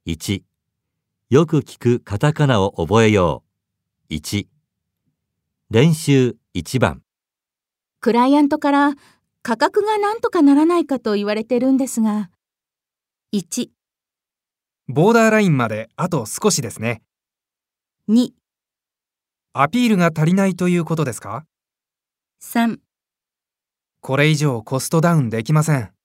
1、よく聞くカタカナを覚えよう。1、練習1番。 クライアントから価格がなんとかならないかと言われてるんですが。1、 ボーダーラインまであと少しですね。 2、 アピールが足りないということですか？ 3 これ以上コストダウンできません。